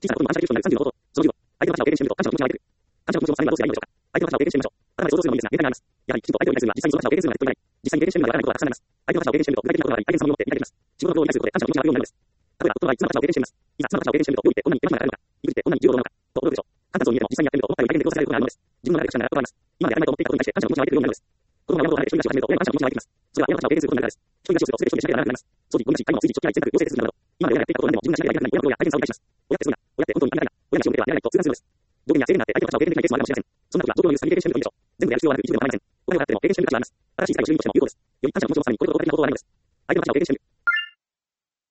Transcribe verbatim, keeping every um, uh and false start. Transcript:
小さなことも感謝できる人になるさんじゅうのこと。そのじゅうご、相手の感謝を経験してみると感謝の気持ちが湧いてくる。感謝の気持ちをされるのはどうすればいいのでしょうか。相手の感謝を経験してみましょう。頭で想像するのもいいですが、限界があります。やはり、きちんと相手を理解するには、実際にその感謝を経験するのが手っ取り早い。実際に経験してみるまでわからないことがたくさんあります。相手の感謝を経験してみると、具体的なことがあり、相手の様によって理解できます。仕事のことを理解することで感謝の気持ちが湧くようになるのです。例えば、夫の場合、妻の感謝を経験しています。いざ、妻の感謝を経験してみると、料理ってどんなに手間暇がかかるのか、育児ってどんなに重要なのか、と思うでしょう。簡単そうに見えても、実際にやってみると、思ったより大変で苦労されることがあるのです。自分の中で感謝ならことがあります。今までやらないと思っていたことに対して感謝の気持ちが湧いてくるようになるのです。子供が親元を離れて一人暮らしを始めると、親の感謝の気持ちが湧いてきます。それは親の感謝を経験することになるからです。一人暮らしをするとすべて一人でやるからです。掃除、ゴミ出し、買い物、炊事、食器洗い、全部行政で済むなど、今まで親がやっていたことを何でも自分がしなきゃいけなくなるようになる。今まで親がやっていたことを何でも自分がしなきゃいけなくなるのです。親って本当にありがたいな。親がしてすごいな。親って本当にありがたいな。親がして本当にありがたいな。親がして本当にありがたいな。条件には制限があって、相手の感謝を経験できないケースもあります。全部やる必要はなく、自分がしなきゃいけないということです。より感謝の気持ちをさせていただけるようになります。新しい最初に気持ちをさせていただけるようになります。